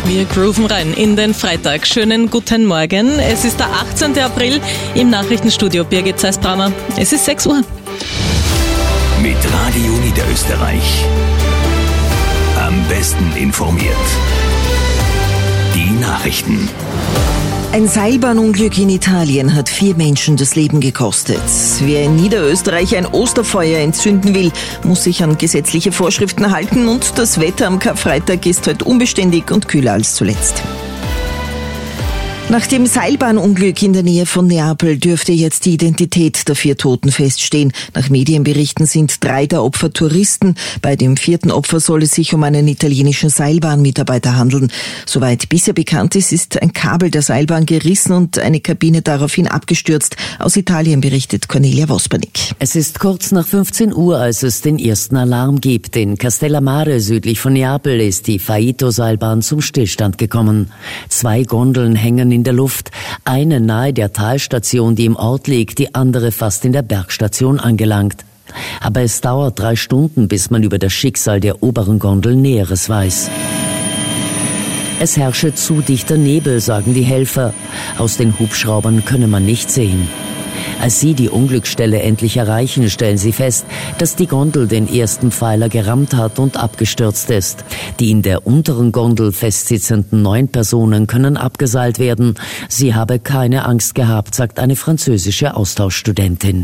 Wir grooven rein in den Freitag. Schönen guten Morgen. Es ist der 18. April im Nachrichtenstudio. Birgit Zeiss-Brammer. Es ist 6 Uhr. Mit Radio Niederösterreich. Am besten informiert. Die Nachrichten. Ein Seilbahnunglück in Italien hat 4 Menschen das Leben gekostet. Wer in Niederösterreich ein Osterfeuer entzünden will, muss sich an gesetzliche Vorschriften halten und das Wetter am Karfreitag ist heute unbeständig und kühler als zuletzt. Nach dem Seilbahnunglück in der Nähe von Neapel dürfte jetzt die Identität der 4 Toten feststehen. Nach Medienberichten sind 3 der Opfer Touristen. Bei dem 4. Opfer soll es sich um einen italienischen Seilbahnmitarbeiter handeln. Soweit bisher bekannt ist ein Kabel der Seilbahn gerissen und eine Kabine daraufhin abgestürzt. Aus Italien berichtet Cornelia Vospernik. Es ist kurz nach 15 Uhr, als es den ersten Alarm gibt. In Castellammare südlich von Neapel ist die Faito-Seilbahn zum Stillstand gekommen. 2 Gondeln hängen in der Luft, eine nahe der Talstation, die im Ort liegt, die andere fast in der Bergstation angelangt. Aber es dauert 3 Stunden, bis man über das Schicksal der oberen Gondel Näheres weiß. Es herrsche zu dichter Nebel, sagen die Helfer. Aus den Hubschraubern könne man nicht sehen. Als sie die Unglücksstelle endlich erreichen, stellen sie fest, dass die Gondel den ersten Pfeiler gerammt hat und abgestürzt ist. Die in der unteren Gondel festsitzenden 9 Personen können abgeseilt werden. Sie habe keine Angst gehabt, sagt eine französische Austauschstudentin.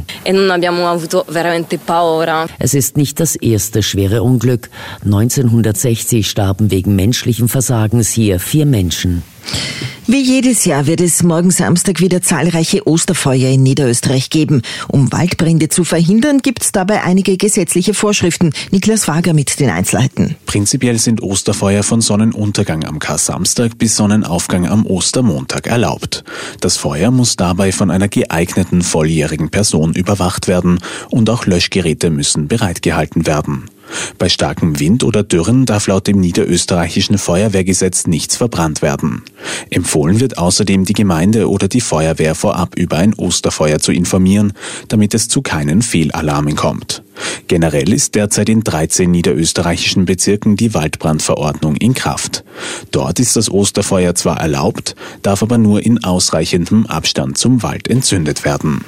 Es ist nicht das erste schwere Unglück. 1960 starben wegen menschlichen Versagens hier 4 Menschen. Wie jedes Jahr wird es morgen Samstag wieder zahlreiche Osterfeuer in Niederösterreich geben. Um Waldbrände zu verhindern, gibt es dabei einige gesetzliche Vorschriften. Niklas Wager mit den Einzelheiten. Prinzipiell sind Osterfeuer von Sonnenuntergang am Kar-Samstag bis Sonnenaufgang am Ostermontag erlaubt. Das Feuer muss dabei von einer geeigneten volljährigen Person überwacht werden und auch Löschgeräte müssen bereitgehalten werden. Bei starkem Wind oder Dürren darf laut dem niederösterreichischen Feuerwehrgesetz nichts verbrannt werden. Empfohlen wird außerdem, die Gemeinde oder die Feuerwehr vorab über ein Osterfeuer zu informieren, damit es zu keinen Fehlalarmen kommt. Generell ist derzeit in 13 niederösterreichischen Bezirken die Waldbrandverordnung in Kraft. Dort ist das Osterfeuer zwar erlaubt, darf aber nur in ausreichendem Abstand zum Wald entzündet werden.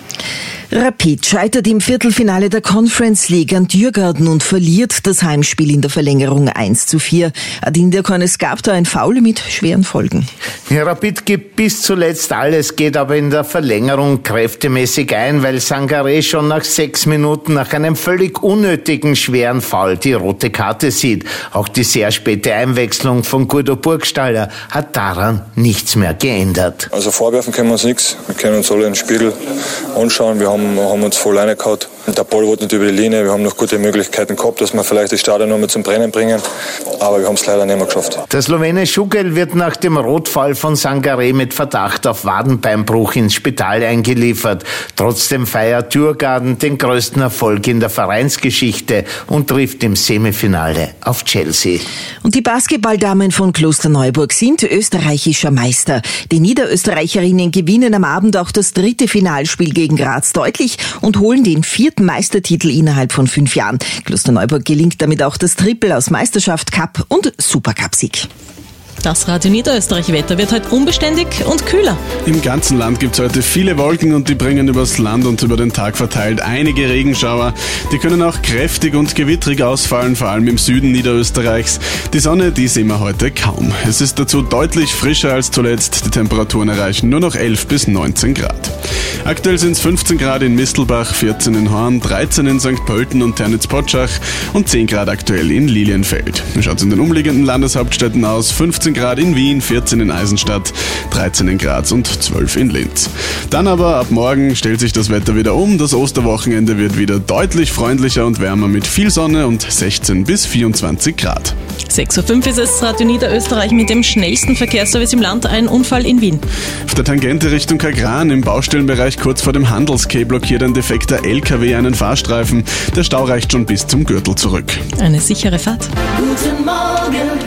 Rapid scheitert im Viertelfinale der Conference League an Djurgården und verliert das Heimspiel in der Verlängerung 1:4. Adin Diakon, es gab da ein Foul mit schweren Folgen. Ja, Rapid gibt bis zuletzt alles, geht aber in der Verlängerung kräftemäßig ein, weil Sangaré schon nach 6 Minuten nach einem völlig unnötigen schweren Foul die rote Karte sieht. Auch die sehr späte Einwechslung von Guido Burgstaller hat daran nichts mehr geändert. Also vorwerfen können wir uns nichts. Wir können uns alle in den Spiegel anschauen. Wir haben uns voll reingehauen. Der Ball wurde nicht über die Linie. Wir haben noch gute Möglichkeiten gehabt, dass wir vielleicht das Stadion noch mal zum Brennen bringen. Aber wir haben es leider nicht mehr geschafft. Der Slowene Schugel wird nach dem Rotfall von Sangaré mit Verdacht auf Wadenbeinbruch ins Spital eingeliefert. Trotzdem feiert Djurgården den größten Erfolg in der Vereinsgeschichte und trifft im Semifinale auf Chelsea. Und die Basketballdamen von Klosterneuburg sind österreichischer Meister. Die Niederösterreicherinnen gewinnen am Abend auch das 3. Finalspiel gegen Graz deutlich und holen den 4. Meistertitel innerhalb von 5 Jahren. Klosterneuburg gelingt damit auch das Triple aus Meisterschaft, Cup und Supercup-Sieg. Das Radio Niederösterreich-Wetter wird heute unbeständig und kühler. Im ganzen Land gibt es heute viele Wolken und die bringen übers Land und über den Tag verteilt einige Regenschauer. Die können auch kräftig und gewittrig ausfallen, vor allem im Süden Niederösterreichs. Die Sonne, die sehen wir heute kaum. Es ist dazu deutlich frischer als zuletzt. Die Temperaturen erreichen nur noch 11 bis 19 Grad. Aktuell sind es 15 Grad in Mistelbach, 14 in Horn, 13 in St. Pölten und Ternitz-Potschach und 10 Grad aktuell in Lilienfeld. Wie schaut es in den umliegenden Landeshauptstädten aus? 15 Grad in Wien, 14 in Eisenstadt, 13 in Graz und 12 in Linz. Dann aber ab morgen stellt sich das Wetter wieder um. Das Osterwochenende wird wieder deutlich freundlicher und wärmer mit viel Sonne und 16 bis 24 Grad. 6:05 Uhr ist es Radio Niederösterreich mit dem schnellsten Verkehrsservice im Land. Ein Unfall in Wien. Auf der Tangente Richtung Kagran im Baustellenbereich kurz vor dem Handelsquai blockiert ein defekter LKW einen Fahrstreifen. Der Stau reicht schon bis zum Gürtel zurück. Eine sichere Fahrt. Guten Morgen,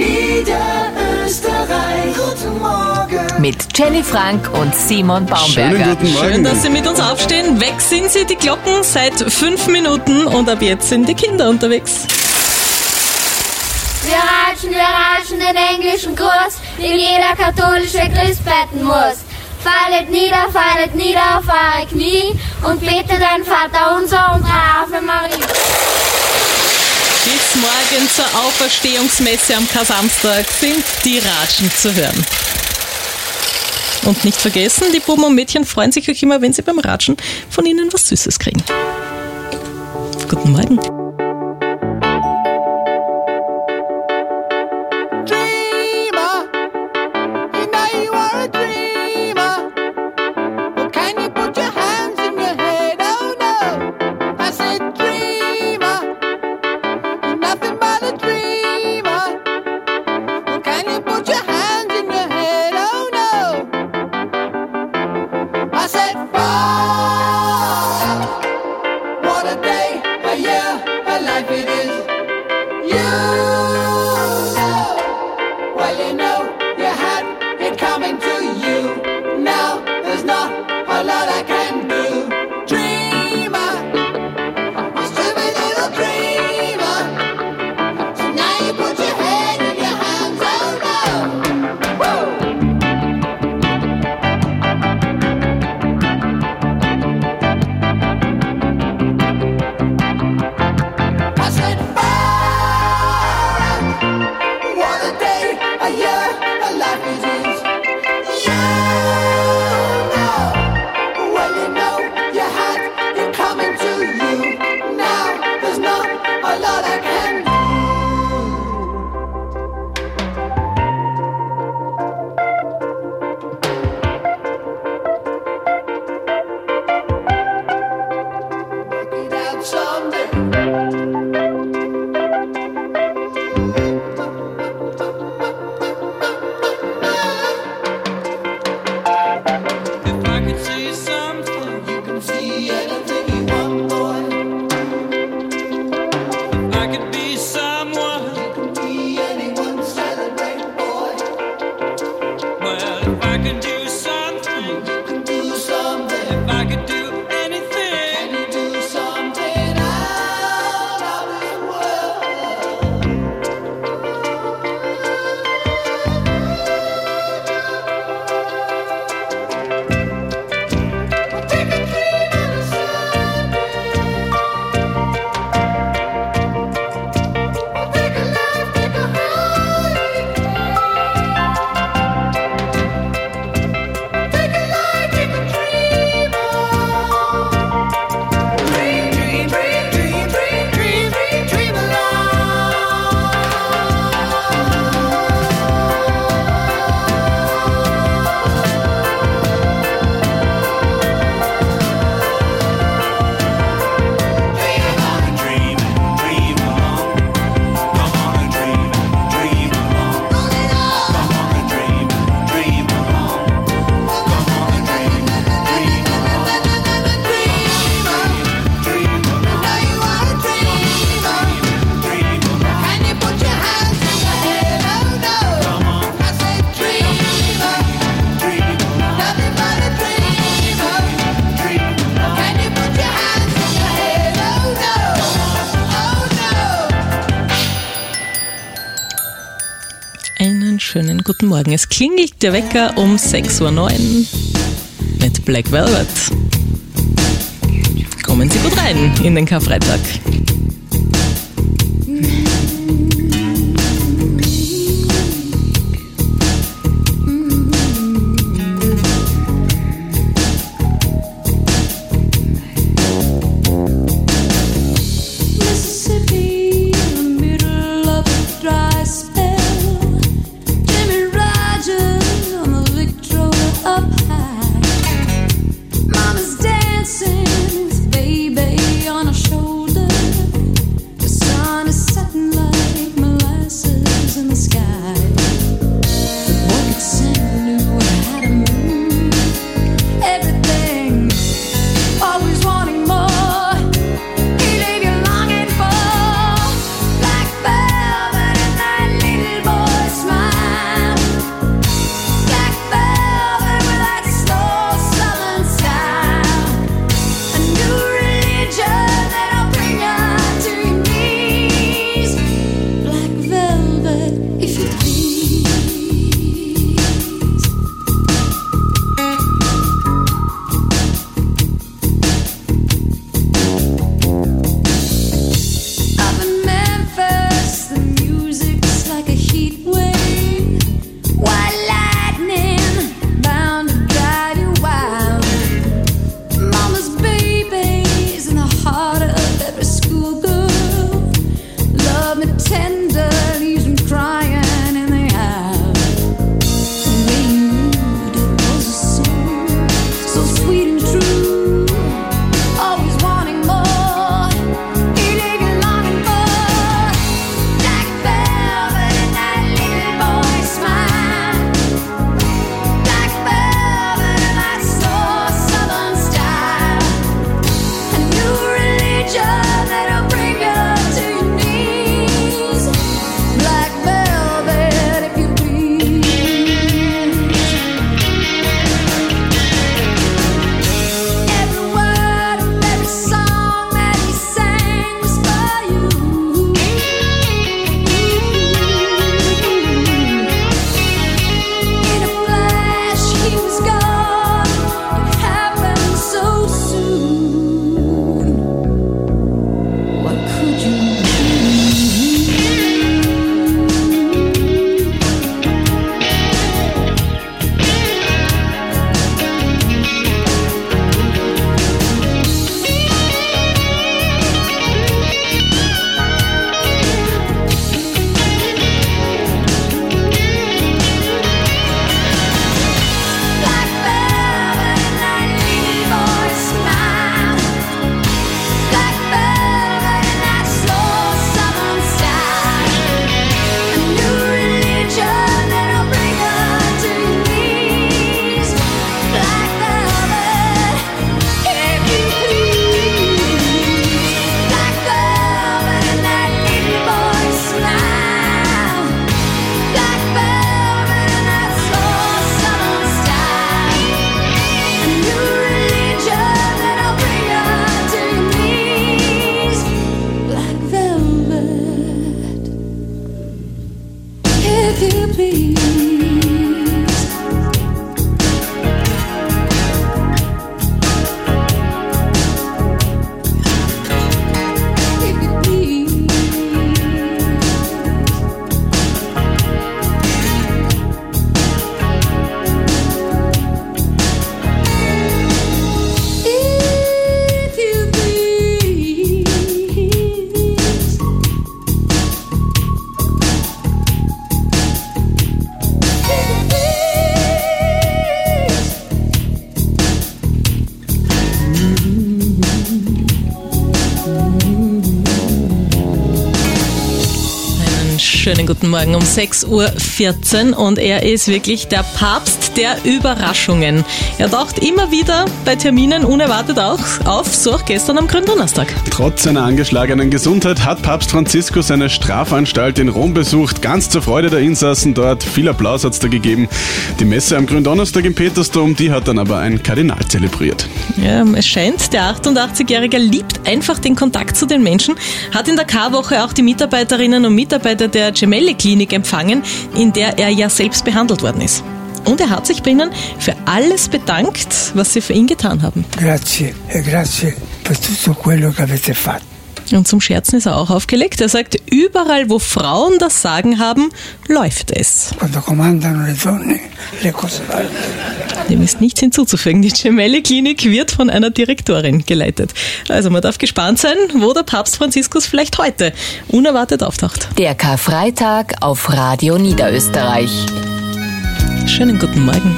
Niederösterreich. Guten Morgen. Mit Jenny Frank und Simon Baumberger. Schönen guten Morgen. Schön, dass Sie mit uns aufstehen. Weg sind sie, die Glocken, seit 5 Minuten und ab jetzt sind die Kinder unterwegs. Wir wir ratschen den englischen Kurs, den jeder katholische Christ beten muss. Fallet nieder auf eure Knie und betet ein Vaterunser und Ave Maria. Bis morgen zur Auferstehungsmesse am Kar-Samstag sind die Ratschen zu hören. Und nicht vergessen, die Buben und Mädchen freuen sich auch immer, wenn sie beim Ratschen von ihnen was Süßes kriegen. Guten Morgen. Schönen guten Morgen. Es klingelt der Wecker um 6:09 Uhr mit Black Velvet. Kommen Sie gut rein in den Karfreitag. Dancing with baby on her shoulder. The sun is setting Schönen guten Morgen um 6:14 Uhr und er ist wirklich der Papst der Überraschungen. Er taucht immer wieder bei Terminen unerwartet auch auf, so auch gestern am Gründonnerstag. Trotz seiner angeschlagenen Gesundheit hat Papst Franziskus seine Strafanstalt in Rom besucht, ganz zur Freude der Insassen dort. Viel Applaus hat es da gegeben. Die Messe am Gründonnerstag im Petersdom, die hat dann aber ein Kardinal zelebriert. Ja, es scheint, der 88-Jährige liebt einfach den Kontakt zu den Menschen, hat in der Karwoche auch die Mitarbeiterinnen und Mitarbeiter der Gemelli-Klinik empfangen, in der er ja selbst behandelt worden ist. Und er hat sich bei ihnen für alles bedankt, was sie für ihn getan haben. Grazie per tutto quello che avete fatto. Und zum Scherzen ist er auch aufgelegt. Er sagt, überall, wo Frauen das Sagen haben, läuft es. Dem ist nichts hinzuzufügen. Die Gemelli-Klinik wird von einer Direktorin geleitet. Also man darf gespannt sein, wo der Papst Franziskus vielleicht heute unerwartet auftaucht. Der Karfreitag auf Radio Niederösterreich. Schönen guten Morgen.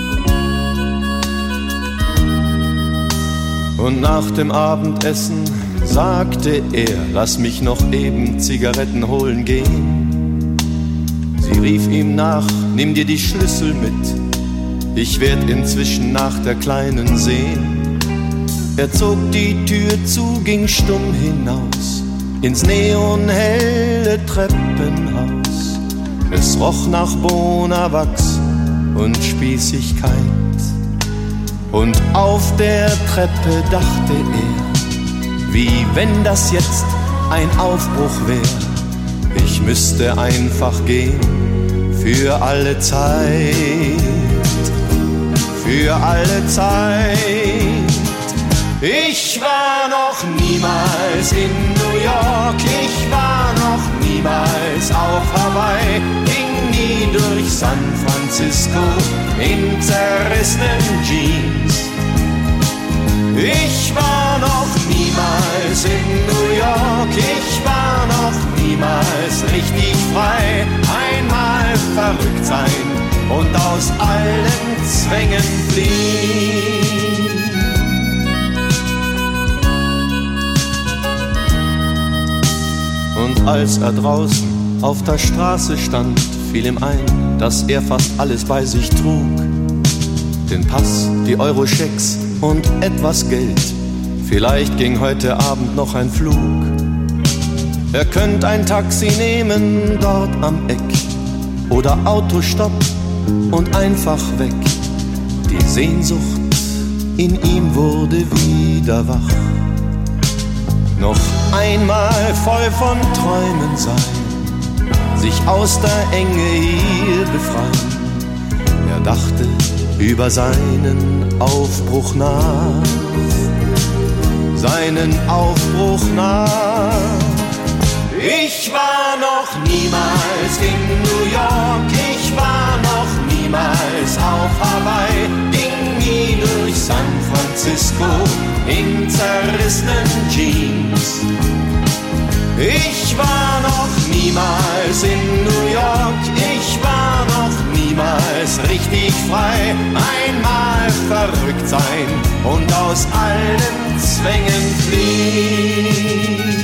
Und nach dem Abendessen sagte er, lass mich noch eben Zigaretten holen gehen. Sie rief ihm nach, nimm dir die Schlüssel mit, ich werd inzwischen nach der Kleinen sehen. Er zog die Tür zu, ging stumm hinaus, ins neonhelle Treppenhaus. Es roch nach Bonawachs und Spießigkeit. Und auf der Treppe dachte er, wie wenn das jetzt ein Aufbruch wär. Ich müsste einfach gehen, für alle Zeit, für alle Zeit. Ich war noch niemals in New York, ich war noch niemals auf Hawaii, ging nie durch San Francisco in zerrissenen Jeans. Ich war noch niemals in New York, ich war noch niemals richtig frei. Einmal verrückt sein und aus allen Zwängen fliehen. als er draußen auf der Straße stand, fiel ihm ein, dass er fast alles bei sich trug. Den Pass, die Euro-Schecks und etwas Geld. Vielleicht ging heute Abend noch ein Flug. Er könnte ein Taxi nehmen dort am Eck oder Autostopp und einfach weg. Die Sehnsucht in ihm wurde wieder wach. Noch einmal voll von Träumen sein, sich aus der Enge hier befreien. Er dachte über seinen Aufbruch nach, seinen Aufbruch nach. Ich war noch niemals in New York, ich war noch niemals auf Hawaii, ging nie durch San Francisco in zerrissenen Jeans. Ich war noch niemals in New York, ich war noch niemals richtig frei. Einmal verrückt sein und aus allen Zwängen fliehen.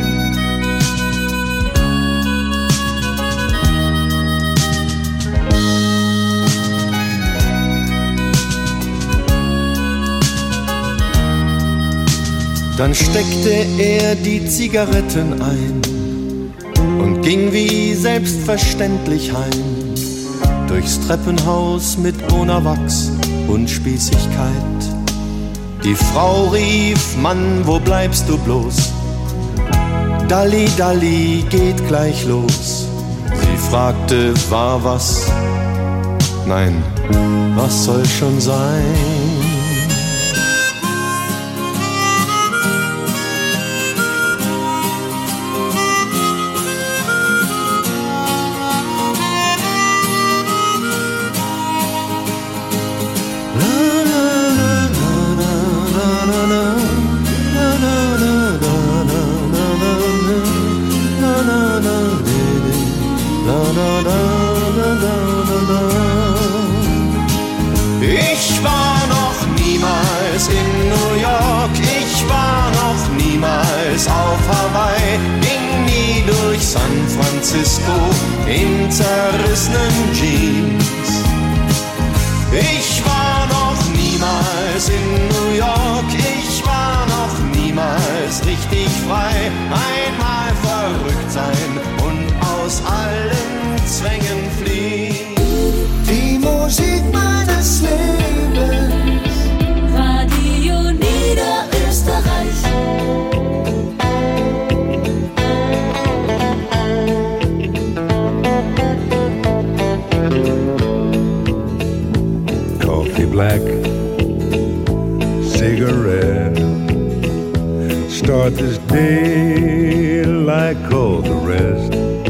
Dann steckte er die Zigaretten ein und ging wie selbstverständlich heim, durchs Treppenhaus mit Bonawachs und Spießigkeit. Die Frau rief, Mann, wo bleibst du bloß? Dalli, Dalli, geht gleich los. Sie fragte, war was? Nein, was soll schon sein? Ich war noch niemals in New York, ich war noch niemals auf Hawaii, ging nie durch San Francisco in zerrissenen Jeans. Ich war noch niemals in New York, ich war noch niemals richtig frei. Einmal verrückt sein und aus allen Zwängen fliehen. Die Musik meines Lebens, Radio Niederösterreich. Coffee black, cigarette, start this day like all the rest.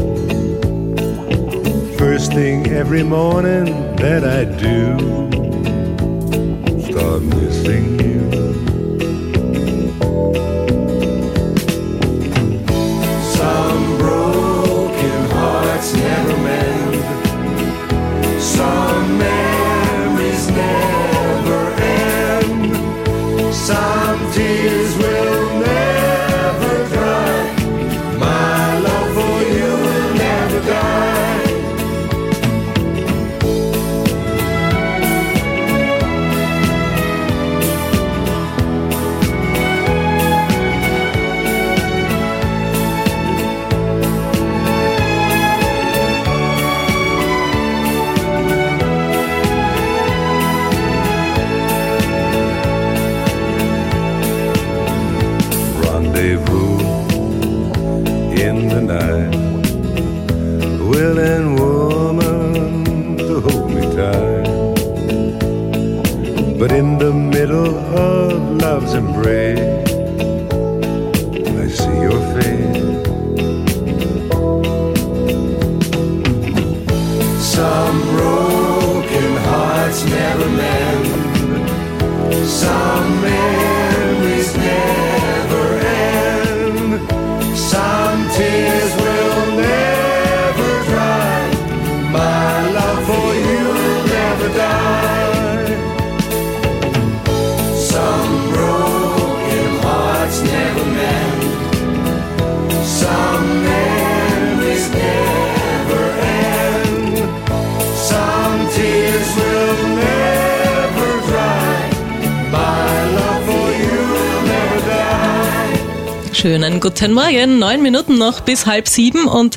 First thing every morning that I do, start missing you. Some broken hearts never mend, some memories never end, some tears will never dry, my love for you will never die. In the night, willing woman to hold me tight, but in the middle of love's embrace, I see your face. Some broken hearts never mend, some memories never end, some tears will never dry, my love for you will never die. Some broken Schönen guten Morgen, 9 Minuten noch bis 6:30 und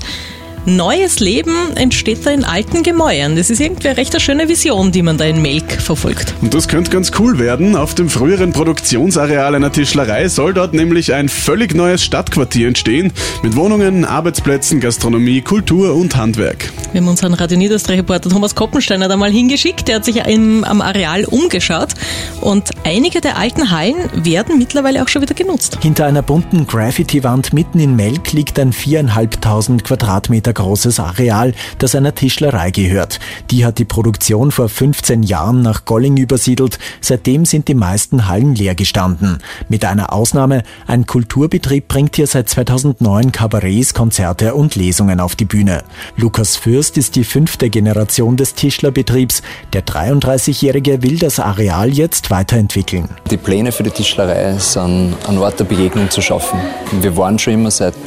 neues Leben entsteht da in alten Gemäuern. Das ist irgendwie eine recht schöne Vision, die man da in Melk verfolgt. Und das könnte ganz cool werden. Auf dem früheren Produktionsareal einer Tischlerei soll dort nämlich ein völlig neues Stadtquartier entstehen. Mit Wohnungen, Arbeitsplätzen, Gastronomie, Kultur und Handwerk. Wir haben unseren Radio Niederösterreich-Reporter Thomas Koppensteiner da mal hingeschickt. Der hat sich am Areal umgeschaut und einige der alten Hallen werden mittlerweile auch schon wieder genutzt. Hinter einer bunten Graffiti-Wand mitten in Melk liegt ein 4.500 Quadratmeter großes Areal, das einer Tischlerei gehört. Die hat die Produktion vor 15 Jahren nach Golling übersiedelt. Seitdem sind die meisten Hallen leer gestanden. Mit einer Ausnahme, ein Kulturbetrieb bringt hier seit 2009 Kabarets, Konzerte und Lesungen auf die Bühne. Lukas Fürst ist die 5. Generation des Tischlerbetriebs. Der 33-Jährige will das Areal jetzt weiterentwickeln. Die Pläne für die Tischlerei sind, einen Ort der Begegnung zu schaffen. Wir waren schon immer seit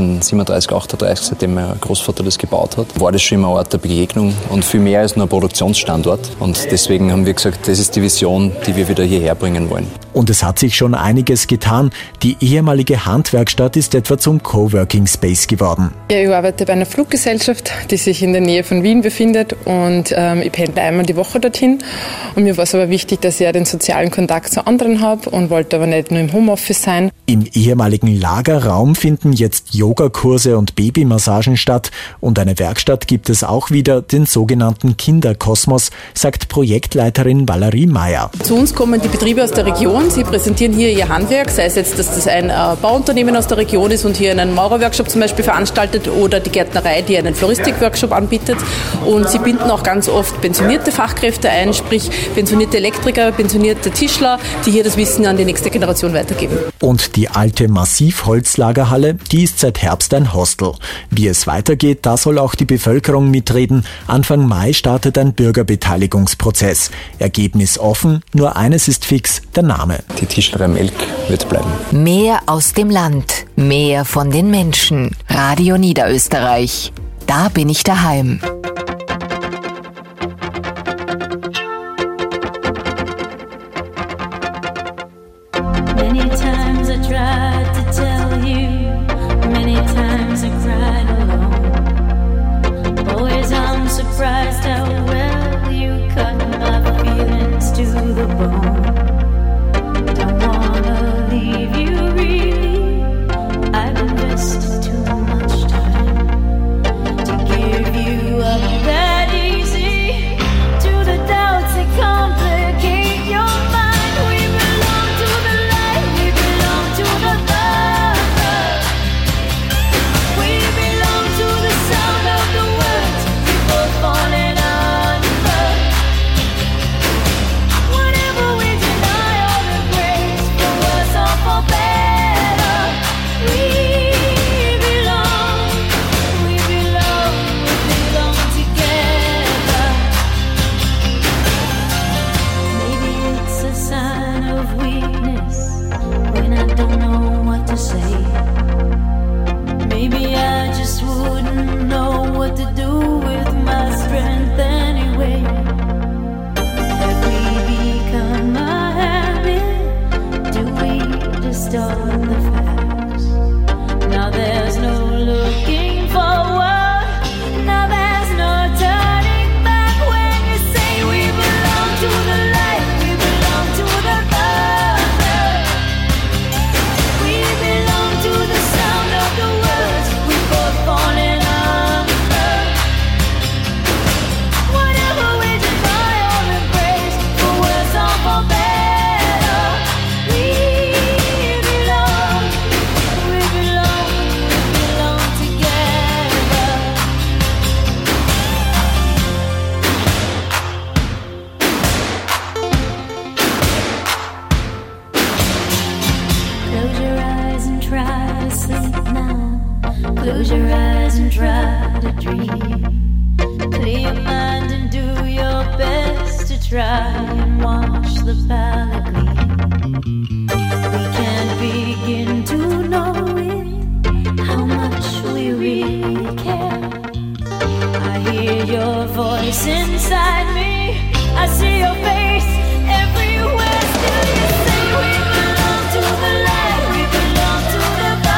1937, 38, seitdem mein Großvater das gebaut hat, war das schon immer ein Ort der Begegnung und viel mehr als nur ein Produktionsstandort. Und deswegen haben wir gesagt, das ist die Vision, die wir wieder hierher bringen wollen. Und es hat sich schon einiges getan. Die ehemalige Handwerkstatt ist etwa zum Coworking Space geworden. Ja, ich arbeite bei einer Fluggesellschaft, die sich in der Nähe von Wien befindet und ich pendle einmal die Woche dorthin. Und mir war es aber wichtig, dass ich ja den sozialen Kontakt zu anderen habe und wollte aber nicht nur im Homeoffice sein. Im ehemaligen Lagerraum finden jetzt Yogakurse und Babymassagen statt und eine Werkstatt gibt es auch wieder, den sogenannten Kinderkosmos, sagt Projektleiterin Valerie Meyer. Zu uns kommen die Betriebe aus der Region, sie präsentieren hier ihr Handwerk, sei es jetzt, dass das ein Bauunternehmen aus der Region ist und hier einen Maurerworkshop zum Beispiel veranstaltet oder die Gärtnerei, die einen Floristikworkshop anbietet, und sie binden auch ganz oft pensionierte Fachkräfte ein, sprich pensionierte Elektriker, pensionierte Tischler, die hier das Wissen an die nächste Generation weitergeben. Und die alte Massivholzlagerhalle, die ist seit Herbst ein Hostel. Wie es weitergeht, da soll auch die Bevölkerung mitreden. Anfang Mai startet ein Bürgerbeteiligungsprozess. Ergebnis offen, nur eines ist fix, der Name. Die Tischlerei Melk wird bleiben. Mehr aus dem Land, mehr von den Menschen. Radio Niederösterreich. Da bin ich daheim. Many times I tried to tell you, many times I cried alone. Always I'm surprised how well you cut my feelings to the bone. Don't wanna leave you really, I've invested too much time to give you up that easy to the doubts that complicate your mind. We belong to the light, we belong to the love. We belong to the sound of the words we both falling under. Whatever we deny or embrace, for worse or for better, we belong together. Maybe it's a sign of weakness when I don't know what to say. Maybe I just wouldn't know what to do with my strength anyway. Have we become a habit? Do we distort the facts? Now there's no looking forward. Now there's no turning back when you say we belong to the light, we belong to the love. We belong to the sound of the words we both falling under. Whatever we deny or embrace, for worse or for better, we belong together. Close your eyes and try to sleep now. Close your eyes and try to dream. Clear your mind and do your best to try and watch the palette gleam. We can't begin to know it, how much we really care. I hear your voice inside me, I see your face everywhere. Still you say we belong to the light, we belong to the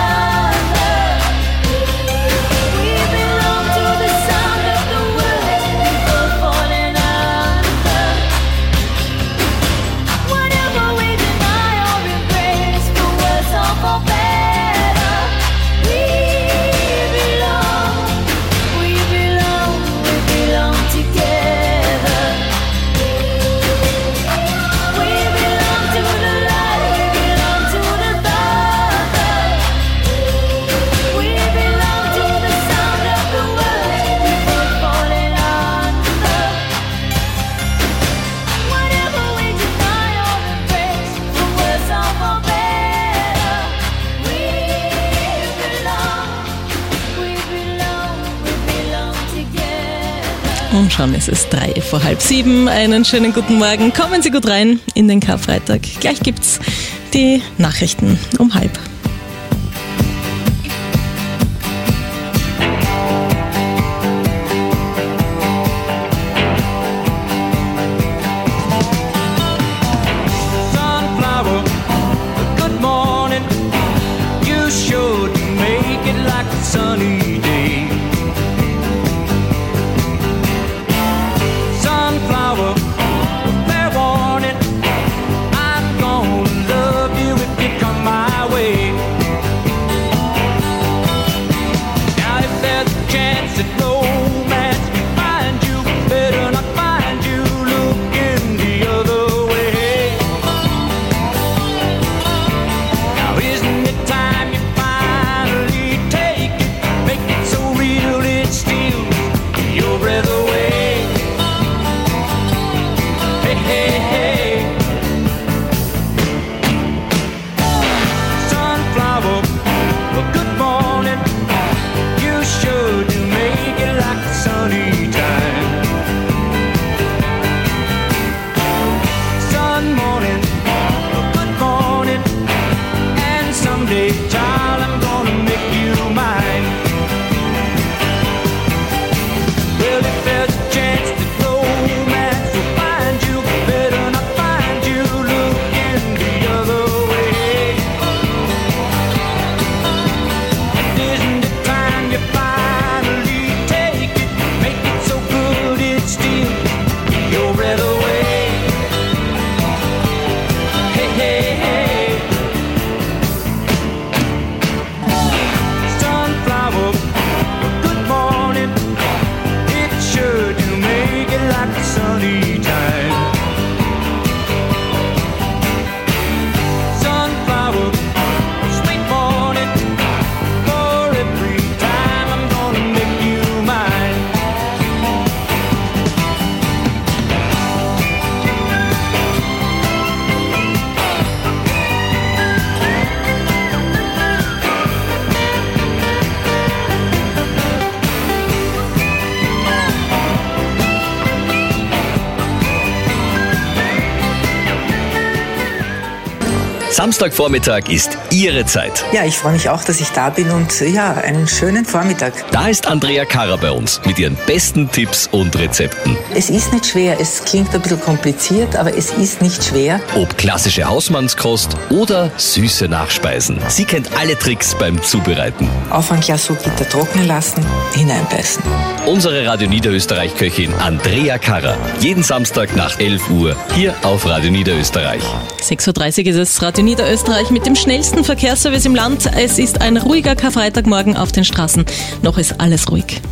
Und schon ist es 6:03. Einen schönen guten Morgen. Kommen Sie gut rein in den Karfreitag. Gleich gibt's die Nachrichten um 6:30. Samstagvormittag ist Ihre Zeit. Ja, ich freue mich auch, dass ich da bin und ja, einen schönen Vormittag. Da ist Andrea Karrer bei uns mit ihren besten Tipps und Rezepten. Es ist nicht schwer, es klingt ein bisschen kompliziert, aber es ist nicht schwer. Ob klassische Hausmannskost oder süße Nachspeisen. Sie kennt alle Tricks beim Zubereiten. Auf ein Glas Gitter trocknen lassen, hineinbeißen. Unsere Radio Niederösterreich-Köchin Andrea Karrer. Jeden Samstag nach 11 Uhr hier auf Radio Niederösterreich. 6:30 ist es, Radio Niederösterreich mit dem schnellsten Verkehrsservice im Land. Es ist ein ruhiger Karfreitagmorgen auf den Straßen. Noch ist alles ruhig.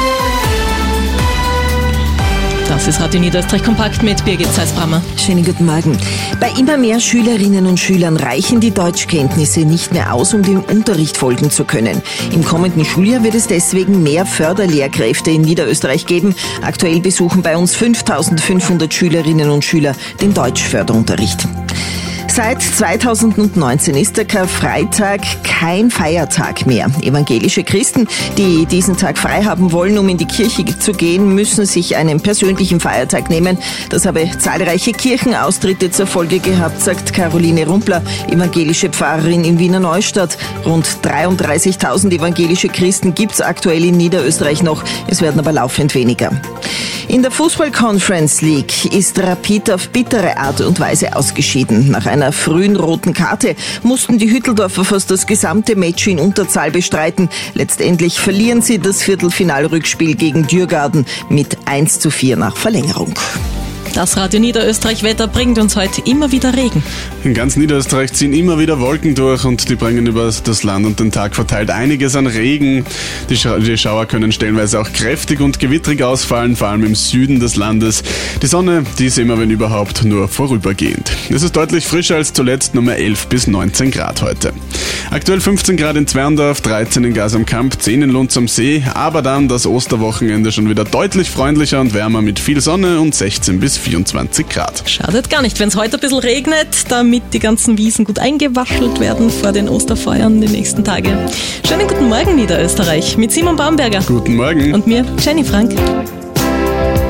Das ist Radio Niederösterreich kompakt mit Birgit Zeisbrammer. Schönen guten Morgen. Bei immer mehr Schülerinnen und Schülern reichen die Deutschkenntnisse nicht mehr aus, um dem Unterricht folgen zu können. Im kommenden Schuljahr wird es deswegen mehr Förderlehrkräfte in Niederösterreich geben. Aktuell besuchen bei uns 5.500 Schülerinnen und Schüler den Deutschförderunterricht. Seit 2019 ist der Karfreitag kein Feiertag mehr. Evangelische Christen, die diesen Tag frei haben wollen, um in die Kirche zu gehen, müssen sich einen persönlichen Feiertag nehmen. Das habe zahlreiche Kirchenaustritte zur Folge gehabt, sagt Caroline Rumpler, evangelische Pfarrerin in Wiener Neustadt. Rund 33.000 evangelische Christen gibt es aktuell in Niederösterreich noch. Es werden aber laufend weniger. In der Fußball-Conference League ist Rapid auf bittere Art und Weise ausgeschieden. Nach einer frühen roten Karte mussten die Hütteldorfer fast das gesamte Match in Unterzahl bestreiten. Letztendlich verlieren sie das Viertelfinalrückspiel gegen Dürgarden mit 1:4 nach Verlängerung. Das Radio Niederösterreich-Wetter bringt uns heute immer wieder Regen. In ganz Niederösterreich ziehen immer wieder Wolken durch und die bringen über das Land und den Tag verteilt einiges an Regen. Die Schauer können stellenweise auch kräftig und gewittrig ausfallen, vor allem im Süden des Landes. Die Sonne, die sehen wir, wenn überhaupt, nur vorübergehend. Es ist deutlich frischer als zuletzt, Nummer 11 bis 19 Grad heute. Aktuell 15 Grad in Zwerndorf, 13 in Gas am Kamp, 10 in Lunds am See, aber dann das Osterwochenende schon wieder deutlich freundlicher und wärmer mit viel Sonne und 16 bis 24 Grad. Schadet gar nicht, wenn es heute ein bisschen regnet, damit die ganzen Wiesen gut eingewaschelt werden vor den Osterfeuern die nächsten Tage. Schönen guten Morgen, Niederösterreich, mit Simon Baumberger. Guten Morgen. Und mir, Jenny Frank.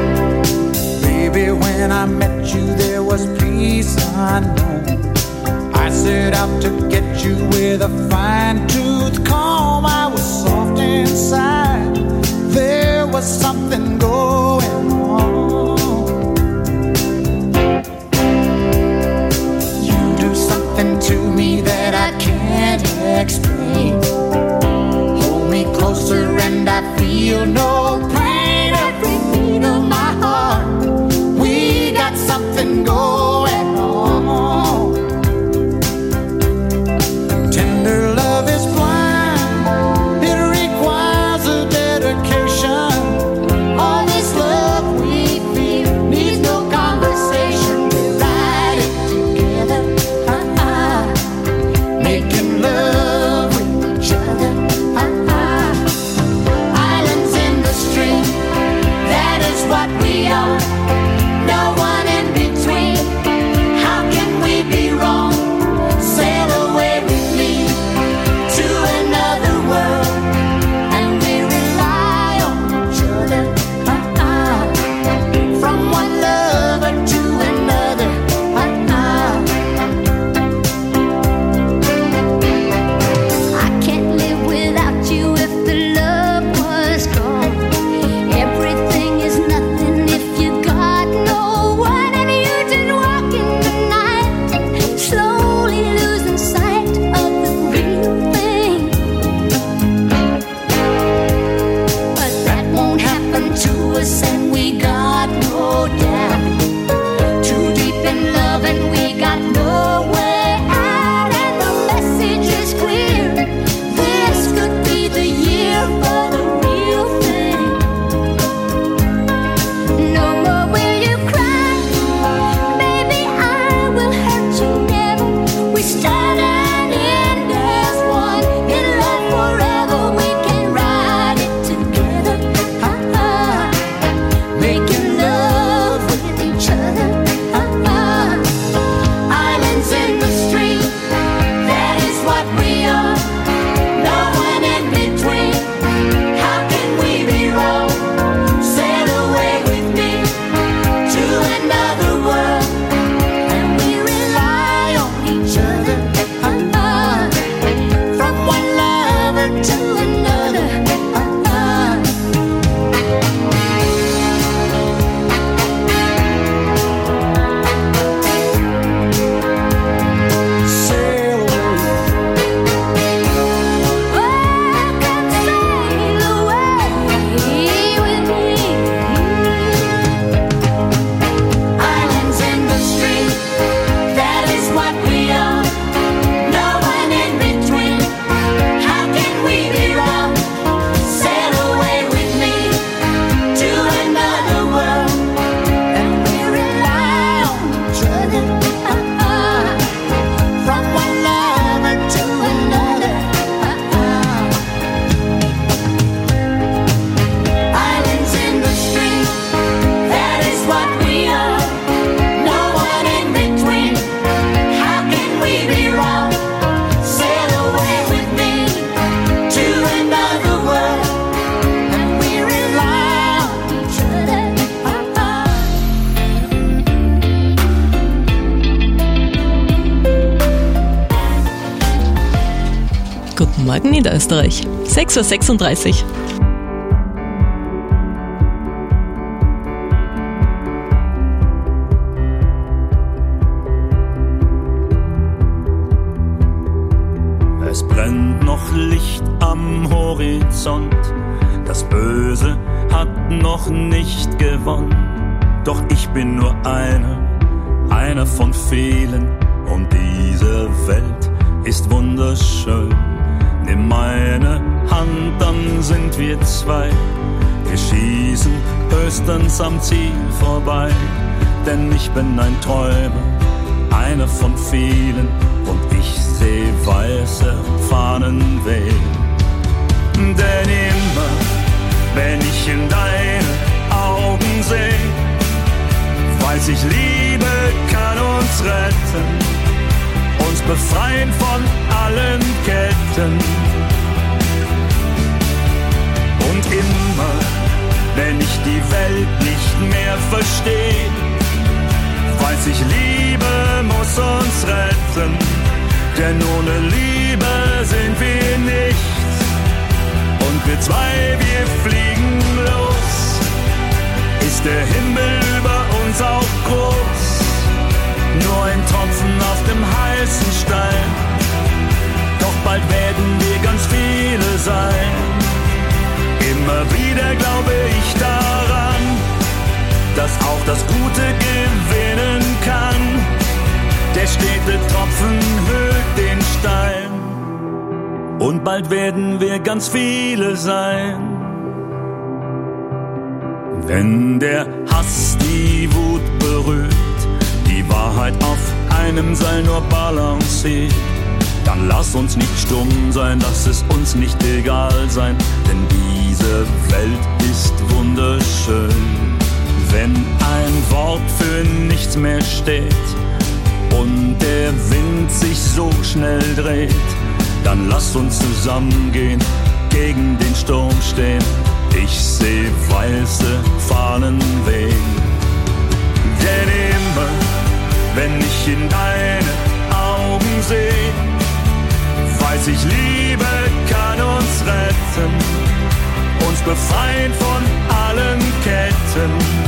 Baby, when I met you, there was peace unknown. I set out to get you with a fine-tooth comb. I was soft inside. There was something going on. You do something to me that I can't explain. Hold me closer and I feel no pain. Every beat of my heart, we got something going on. Tender love is blind, it requires a dedication. All this love we feel needs no conversation. We ride it together, making love with each other. Islands in the stream, that is what we are. No one in between. How can we be wrong? Sail away with me to another world, and we rely on each other. From one lover to another. I can't live without you if the love was gone. Everything is nothing if you got no one, and you just walk in the night, slowly losing sight of the real thing. But that won't happen to us, and we got no doubt. Too deep in love, and we got no way out, and the message is clear. This could be the year for the real thing. No more will you cry, baby, I will hurt you never. We start and end as one, in love forever. We can ride it together, making love with each other. Islands in the stream, that is what we are. No one in between. How can we be wrong? Sail away with me to another world, and we rely on each other. From one lover to another. Sail away. Oh, come sail away with me. Islands in the stream, that is what we are. No one in between. How can we be wrong? Sail away with me to another world, and we rely on each other. From one lover to another. Islands in the stream, that is what we are. No one in between. How can we be wrong? Sail away with me to another world, and we rely on each other. Guten Morgen, Niederösterreich. 6:36 Uhr. Es brennt noch Licht am Horizont. Das Böse hat noch nicht gewonnen. Doch ich bin nur einer von vielen. Und diese Welt ist wunderschön. Nimm meine Hand, dann sind wir zwei. Wir schießen höchstens am Ziel vorbei. Denn ich bin ein Träumer, einer von vielen. Und ich seh weiße Fahnen wehen. Denn immer, wenn ich in deine Augen seh, weiß ich, Liebe kann uns retten, uns befreien von allen Ketten. Und immer, wenn ich die Welt nicht mehr verstehe. Weiß ich, Liebe muss uns retten, denn ohne Liebe sind wir nichts. Und wir zwei, wir fliegen los. Ist der Himmel über uns auch groß? Nur ein Tropfen auf dem heißen Stein. Doch bald werden wir ganz viele sein. Immer wieder glaube ich daran, dass auch das Gute gewinnen kann. Der stete Tropfen höhlt den Stein. Und bald werden wir ganz viele sein. Wenn der Hass die Wut berührt, die Wahrheit auf einem Seil nur balanciert, dann lass uns nicht stumm sein, lass es uns nicht egal sein, denn diese Welt ist wunderschön. Wenn ein Wort für nichts mehr steht und der Wind sich so schnell dreht, dann lass uns zusammengehen, gegen den Sturm stehen. Ich seh weiße Fahnen wehen. Denn immer, wenn ich in deine Augen seh, weiß ich, Liebe kann uns retten, uns befreien von allen Ketten.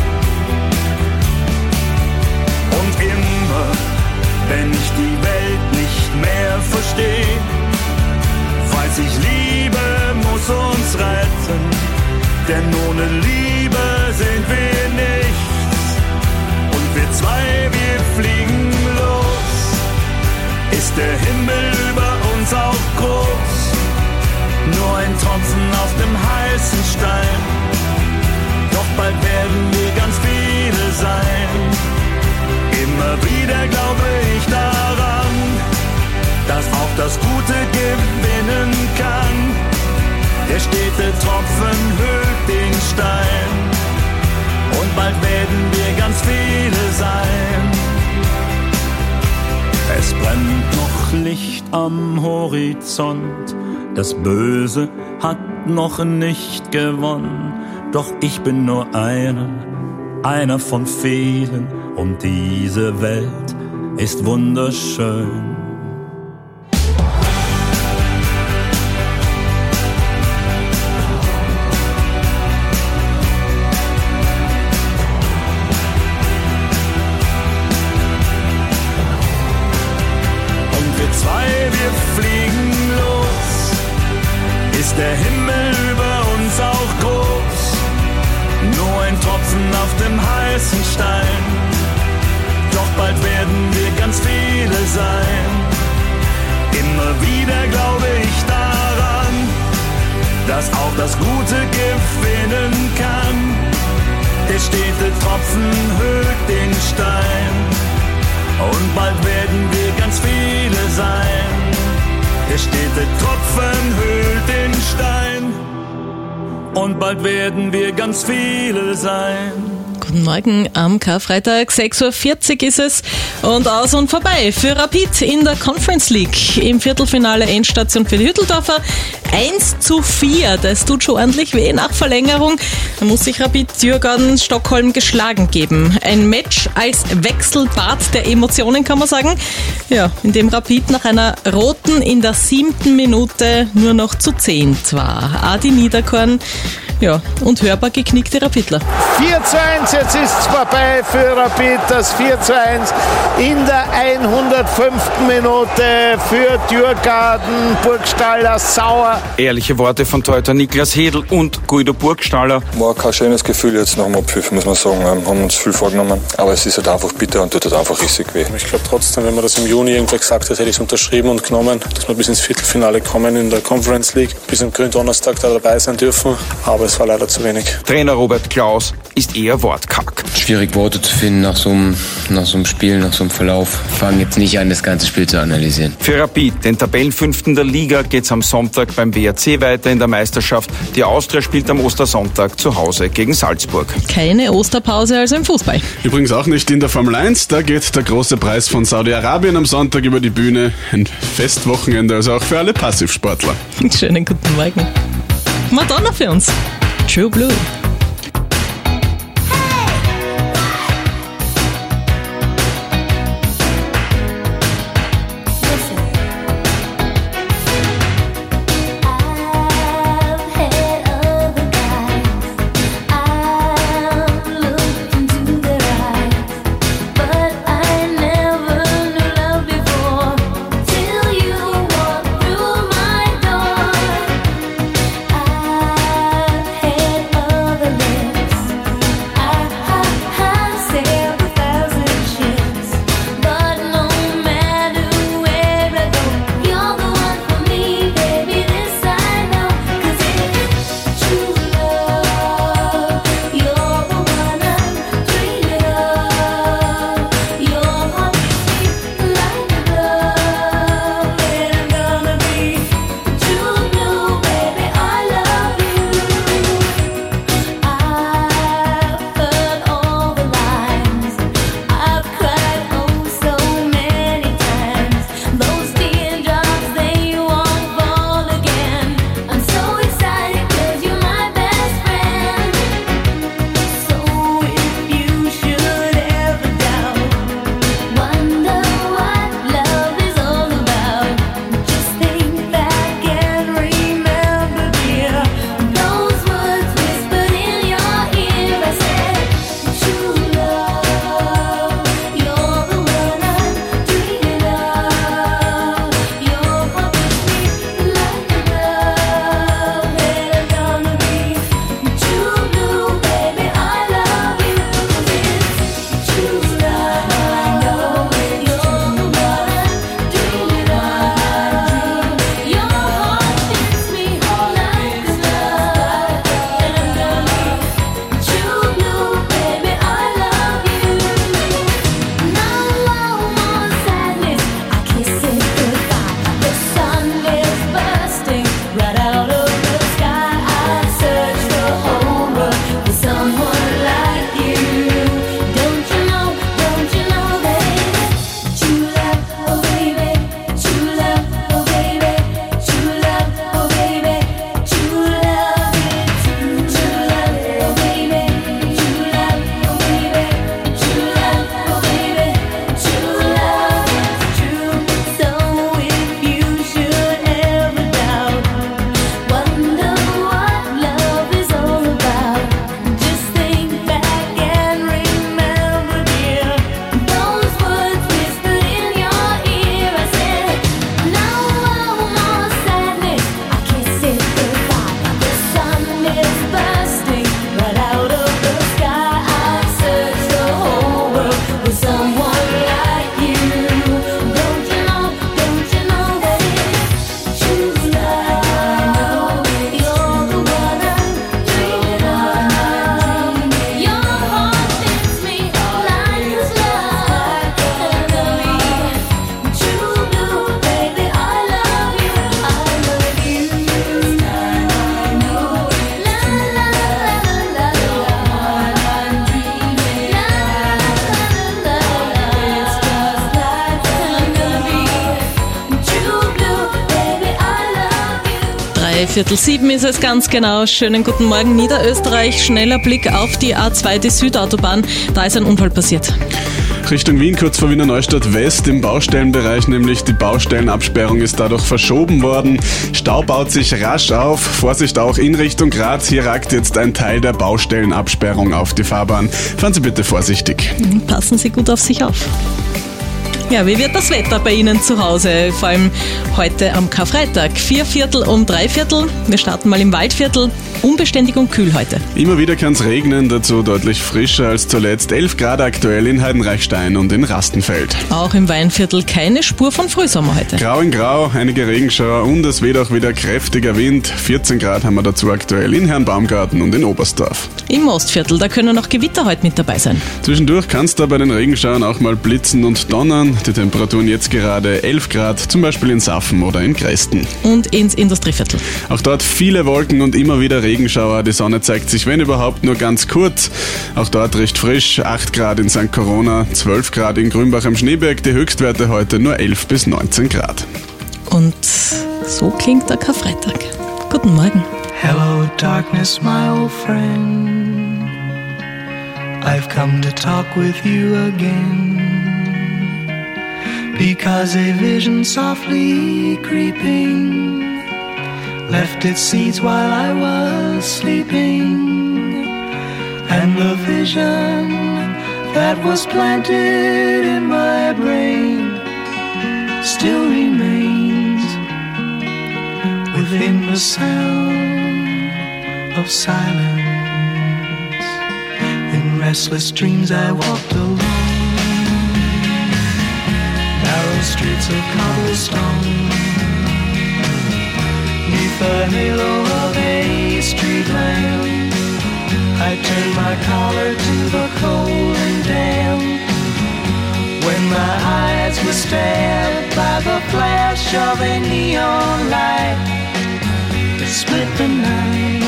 Und immer, wenn ich die Welt nicht mehr verstehe, weiß ich, Liebe muss uns retten, denn ohne Liebe sind wir nichts. Und wir zwei, wir fliegen los. Ist der Himmel über uns auch groß? Nur ein Tropfen auf dem heißen Stein. Doch bald werden wir ganz viele sein. Immer wieder glaube ich daran, dass auch das Gute gewinnen kann. Der stete Tropfen höhlt den Stein. Und bald werden wir ganz viele sein. Es brennt noch Licht am Horizont. Das Böse hat noch nicht gewonnen. Doch ich bin nur einer von vielen. Und diese Welt ist wunderschön. Der Himmel über uns auch groß, nur ein Tropfen auf dem heißen Stein. Doch bald werden wir ganz viele sein. Immer wieder glaube ich daran, dass auch das Gute gewinnen kann. Der stete Tropfen höhlt den Stein. Und bald werden wir ganz viele sein. Der stete Tropfen höhlt den Stein. Und bald werden wir ganz viele sein. Guten Morgen am Karfreitag, 6.40 Uhr ist es und aus und vorbei für Rapid in der Conference League. Im Viertelfinale Endstation für die Hütteldorfer 1:4, das tut schon ordentlich weh nach Verlängerung. Da muss sich Rapid Djurgården Stockholm geschlagen geben. Ein Match als Wechselbad der Emotionen, kann man sagen. Ja, in dem Rapid nach einer roten in der 7. Minute nur noch zu 10 war. Adi Niederkorn, ja, und hörbar geknickte Rapidler. 4:1, jetzt ist es vorbei für Rapid, das 4:1 in der 105. Minute für Djurgården, Burgstaller sauer. Ehrliche Worte von Torhüter Niklas Hedl und Guido Burgstaller. War kein schönes Gefühl jetzt nach dem Abpfiff, muss man sagen. Wir haben uns viel vorgenommen, aber es ist halt einfach bitter und tut halt einfach riesig weh. Ich glaube trotzdem, wenn man das im Juni irgendwer gesagt hätte, hätte ich es unterschrieben und genommen, dass wir bis ins Viertelfinale kommen in der Conference League, bis am Gründonnerstag da dabei sein dürfen, aber es war leider zu wenig. Trainer Robert Klaus ist eher wortkarg. Schwierig Worte zu finden nach so einem Spiel, nach so einem Verlauf. Fangen jetzt nicht an, das ganze Spiel zu analysieren. Für Rapid, den Tabellenfünften der Liga, geht's am Sonntag beim WRC weiter in der Meisterschaft. Die Austria spielt am Ostersonntag zu Hause gegen Salzburg. Keine Osterpause also im Fußball. Übrigens auch nicht in der Formel 1. Da geht der große Preis von Saudi-Arabien am Sonntag über die Bühne. Ein Festwochenende, also auch für alle Passivsportler. Schönen guten Morgen. Madonna für uns. True Blue. 6:03 ist es ganz genau. Schönen guten Morgen Niederösterreich. Schneller Blick auf die A2, die Südautobahn. Da ist ein Unfall passiert. Richtung Wien, kurz vor Wiener Neustadt West im Baustellenbereich, nämlich die Baustellenabsperrung ist dadurch verschoben worden. Stau baut sich rasch auf. Vorsicht auch in Richtung Graz. Hier ragt jetzt ein Teil der Baustellenabsperrung auf die Fahrbahn. Fahren Sie bitte vorsichtig. Passen Sie gut auf sich auf. Ja, wie wird das Wetter bei Ihnen zu Hause? Vor allem heute am Karfreitag. 4/4 und 3/4. Wir starten mal im Waldviertel. Unbeständig und kühl heute. Immer wieder kann es regnen, dazu deutlich frischer als zuletzt. 11 Grad aktuell in Heidenreichstein und in Rastenfeld. Auch im Weinviertel keine Spur von Frühsommer heute. Grau in Grau, einige Regenschauer und es weht auch wieder kräftiger Wind. 14 Grad haben wir dazu aktuell in Herrnbaumgarten und in Oberstdorf. Im Ostviertel, da können noch Gewitter heute mit dabei sein. Zwischendurch kann es da bei den Regenschauern auch mal blitzen und donnern. Die Temperaturen jetzt gerade 11 Grad, zum Beispiel in Saffen oder in Gresten. Und ins Industrieviertel. Auch dort viele Wolken und immer wieder Regenschauer. Die Sonne zeigt sich, wenn überhaupt, nur ganz kurz. Auch dort recht frisch, 8 Grad in St. Corona, 12 Grad in Grünbach am Schneeberg. Die Höchstwerte heute nur 11 bis 19 Grad. Und so klingt der Karfreitag. Guten Morgen. Hello darkness, my old friend. I've come to talk with you again. Because a vision softly creeping left its seeds while I was sleeping. And the vision that was planted in my brain still remains within the sound of silence. In restless dreams I walked alone, narrow streets of cobblestone, neath the halo of a street lamp. I turned my collar to the cold and damp, when my eyes were stabbed by the flash of a neon light that split the night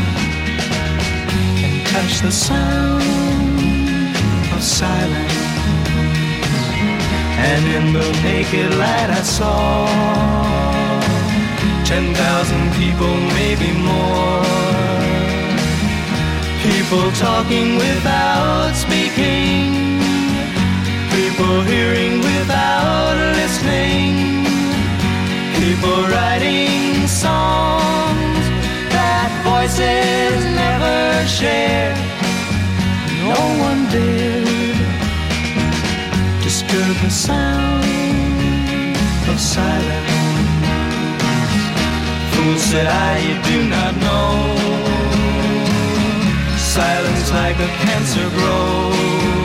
and touched the sound of silence. And in the naked light I saw 10,000 people, maybe more. People talking without speaking, people hearing without listening, people writing songs that voices never shared. No one dared disturb the sound of silence. Fool, said I, you do not know. Silence like a cancer grows.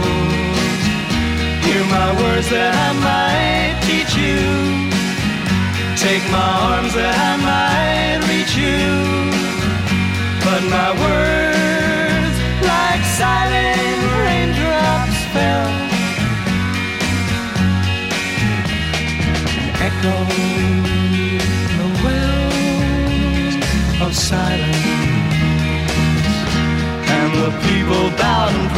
Hear my words that I might teach you. Take my arms that I might reach you. But my words, like silent raindrops, fell and echoed the wells of silence. And the people bowed and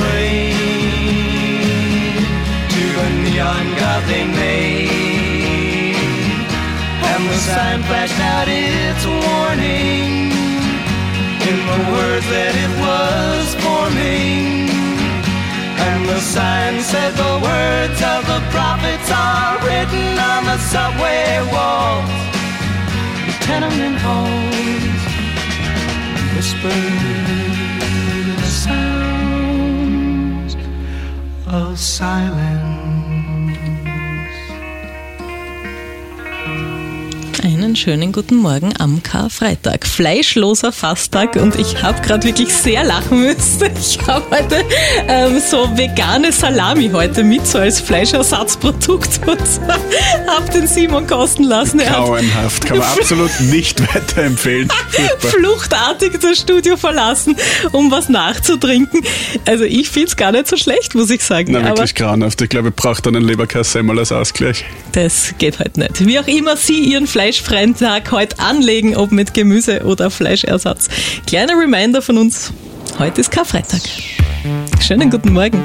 prayed to the neon god they made. And the sign flashed out its warning in the words that it was forming. And the sign said the words of the prophets are written on the subway walls, the tenement halls, whispered sounds of silence. Einen schönen guten Morgen am Karfreitag. Fleischloser Fasttag und ich habe gerade wirklich sehr lachen müssen. Ich habe heute so vegane Salami heute mit, so als Fleischersatzprodukt und habe den Simon kosten lassen. Grauenhaft, kann man absolut nicht weiterempfehlen. Fluchtartig das Studio verlassen, um was nachzutrinken. Also ich finde es gar nicht so schlecht, muss ich sagen. Na, wirklich grauenhaft. Ich glaube, ich brauche dann einen Leberkassemmel als Ausgleich. Das geht halt nicht. Wie auch immer Sie Ihren fleischfreien Tag heute anlegen, ob mit Gemüse oder Fleischersatz. Kleiner Reminder von uns, heute ist Karfreitag. Schönen guten Morgen.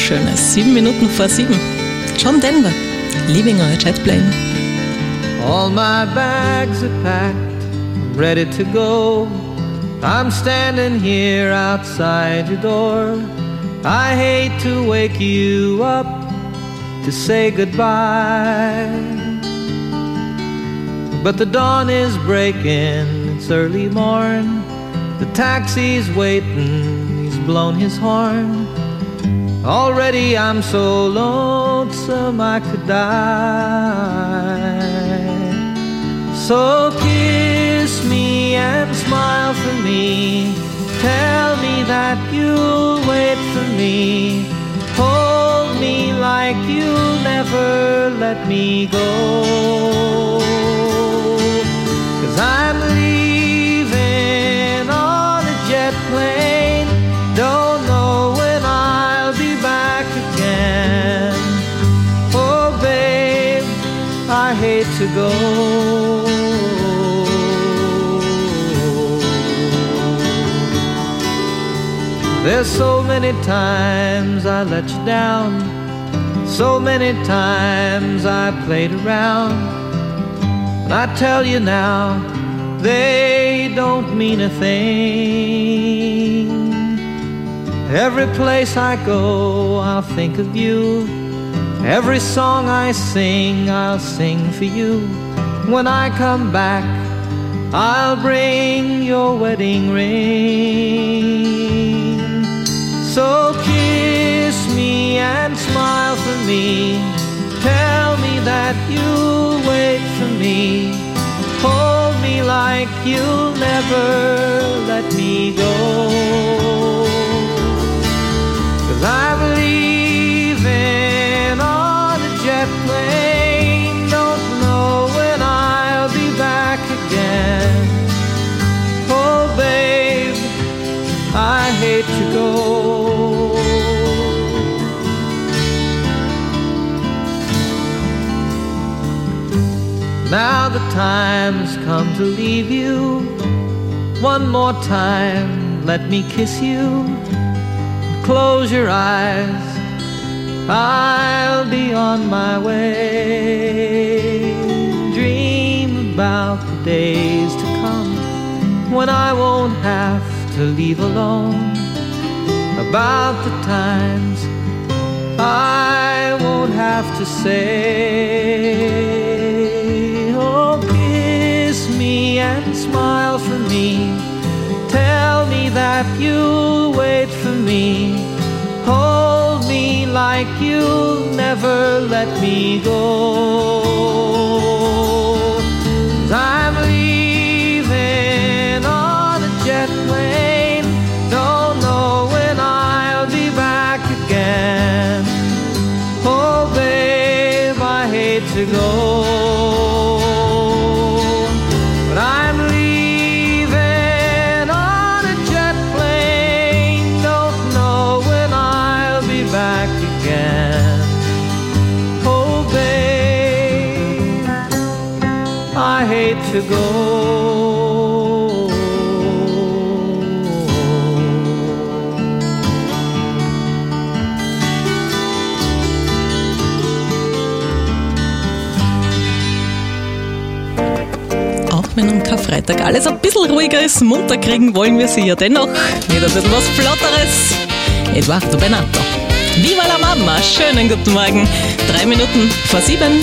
Wunderschönes. 7 Minuten vor 7. John Denver, Leaving on a Jet Plane. All my bags are packed, I'm ready to go. I'm standing here outside your door. I hate to wake you up to say goodbye, but the dawn is breaking, it's early morn. The taxi's waiting, he's blown his horn. Already I'm so lonesome I could die. So kiss me and smile for me. Tell me that you'll wait for me. Hold me like you'll never let me go. 'Cause I'm leaving on a jet plane. Don't know when I'll be back again. Oh babe, I hate to go. There's so many times I let you down, so many times I played around, and I tell you now, they don't mean a thing. Every place I go, I'll think of you. Every song I sing, I'll sing for you. When I come back, I'll bring your wedding ring. So kiss me and smile for me. Tell me that you'll wait for me. Hold me like you'll never let me go. 'Cause I'm leaving on a jet plane. Don't know when I'll be back again. Oh babe, I hate to go. Now the time's come to leave you. One more time, let me kiss you. Close your eyes, I'll be on my way. Dream about the days to come when I won't have to leave alone. About the times I won't have to say. Oh, kiss me and smile for me. Tell me that you'll wait for me. Hold me like you'll never let me go. 'Cause I'm leaving on a jet plane. Don't know when I'll be back again. Oh babe, I hate to go. To go. Auch wenn am Karfreitag alles ein bisschen ruhiger ist, munter kriegen wollen wir sie ja dennoch. Mit ein bisschen was Flotteres. Eduardo Benato. Viva la Mama, schönen guten Morgen. 3 Minuten vor 7.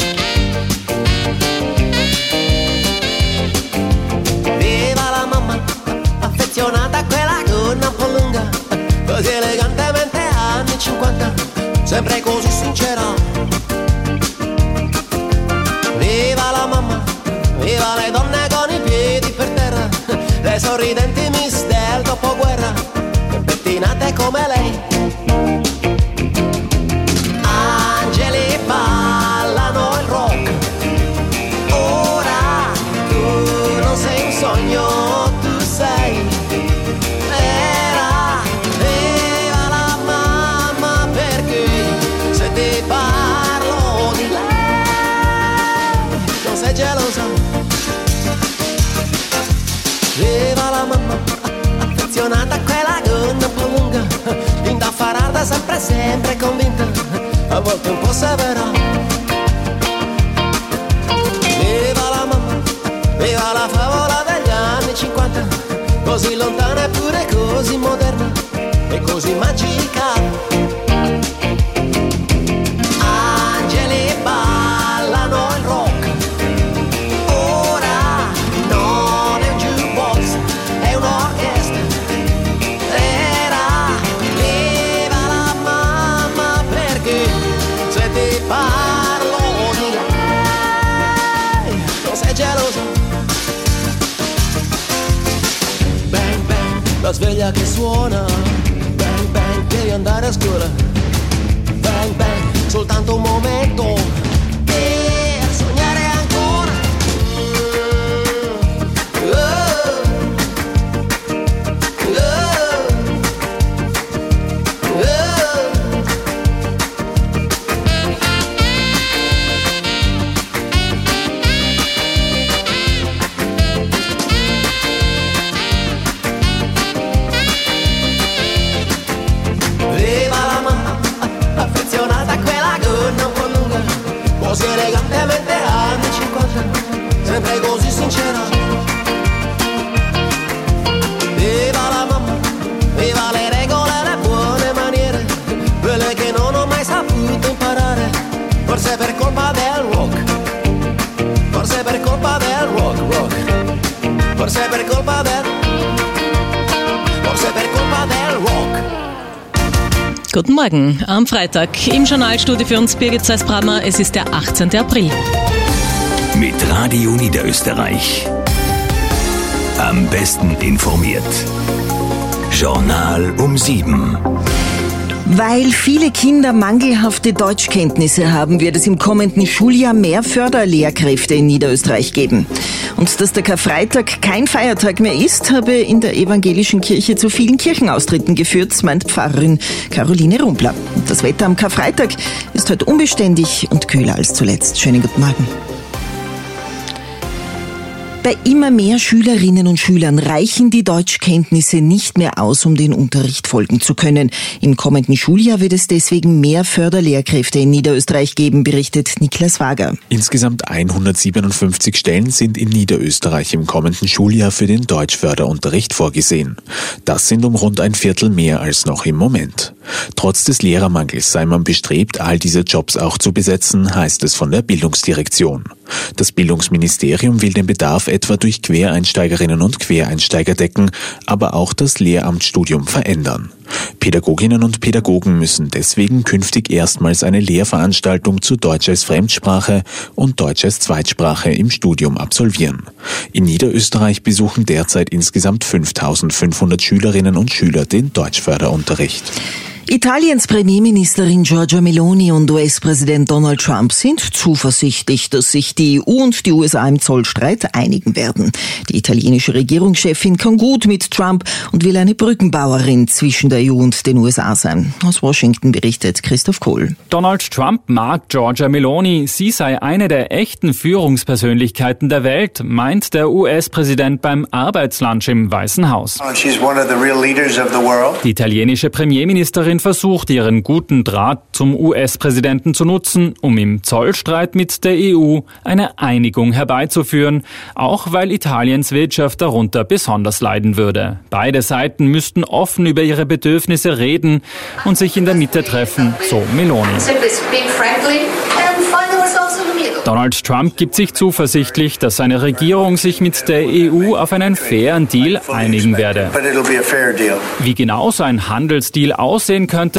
Affezionata a quella gonna un po' lunga, così elegantemente anni 50, sempre così sincera. Viva la mamma, viva le donne con i piedi per terra, le sorridenti miss del dopoguerra, pettinate come lei. Angeli ballano il rock, ora tu non sei un sogno, tu sei. Viva la mamma, perché se ti parlo di lei non sei gelosa. Viva la mamma, affezionata a quella gonna un po' lunga, indaffarata ma sempre, sempre convinta, a volte un po' severa. Viva la mamma, viva la favola degli anni 50, così lontana eppure così moderna e così magica. Angeli ballano il rock, ora non è un jukebox, è un'orchestra. Era viva la mamma, perché se ti parlo di lei non sei geloso. Bang bang, la sveglia che suona, bang bang, devi andare a scuola. Bang bang, soltanto un momento per sognare ancora. Viva la mamma, affezionata a quella gonna un po' lunga, così elegantemente anni 50, sempre così sincera. Viva la mamma, viva le regole e le buone maniere, quelle che non ho mai saputo imparare, forse per colpa del rock, forse per colpa del rock, rock, forse per colpa del, forse per colpa del rock. Guten Morgen am Freitag. Im Journalstudio für uns Birgit Zeis-Brammer. Es ist der 18. April. Mit Radio Niederösterreich. Am besten informiert. Journal um 7. Weil viele Kinder mangelhafte Deutschkenntnisse haben, wird es im kommenden Schuljahr mehr Förderlehrkräfte in Niederösterreich geben. Und dass der Karfreitag kein Feiertag mehr ist, habe in der evangelischen Kirche zu vielen Kirchenaustritten geführt, meint Pfarrerin Caroline Rumpler. Und das Wetter am Karfreitag ist heute unbeständig und kühler als zuletzt. Schönen guten Morgen. Bei immer mehr Schülerinnen und Schülern reichen die Deutschkenntnisse nicht mehr aus, um den Unterricht folgen zu können. Im kommenden Schuljahr wird es deswegen mehr Förderlehrkräfte in Niederösterreich geben, berichtet Niklas Wager. Insgesamt 157 Stellen sind in Niederösterreich im kommenden Schuljahr für den Deutschförderunterricht vorgesehen. Das sind um rund ein Viertel mehr als noch im Moment. Trotz des Lehrermangels sei man bestrebt, all diese Jobs auch zu besetzen, heißt es von der Bildungsdirektion. Das Bildungsministerium will den Bedarf etwa durch Quereinsteigerinnen und Quereinsteiger decken, aber auch das Lehramtsstudium verändern. Pädagoginnen und Pädagogen müssen deswegen künftig erstmals eine Lehrveranstaltung zu Deutsch als Fremdsprache und Deutsch als Zweitsprache im Studium absolvieren. In Niederösterreich besuchen derzeit insgesamt 5.500 Schülerinnen und Schüler den Deutschförderunterricht. Italiens Premierministerin Giorgia Meloni und US-Präsident Donald Trump sind zuversichtlich, dass sich die EU und die USA im Zollstreit einigen werden. Die italienische Regierungschefin kann gut mit Trump und will eine Brückenbauerin zwischen der EU und den USA sein. Aus Washington berichtet Christoph Kohl. Donald Trump mag Giorgia Meloni. Sie sei eine der echten Führungspersönlichkeiten der Welt, meint der US-Präsident beim Arbeitslunch im Weißen Haus. Die italienische Premierministerin versucht, ihren guten Draht zum US-Präsidenten zu nutzen, um im Zollstreit mit der EU eine Einigung herbeizuführen, auch weil Italiens Wirtschaft darunter besonders leiden würde. Beide Seiten müssten offen über ihre Bedürfnisse reden und sich in der Mitte treffen, so Meloni. Donald Trump gibt sich zuversichtlich, dass seine Regierung sich mit der EU auf einen fairen Deal einigen werde. Wie genau so ein Handelsdeal aussehen könnte,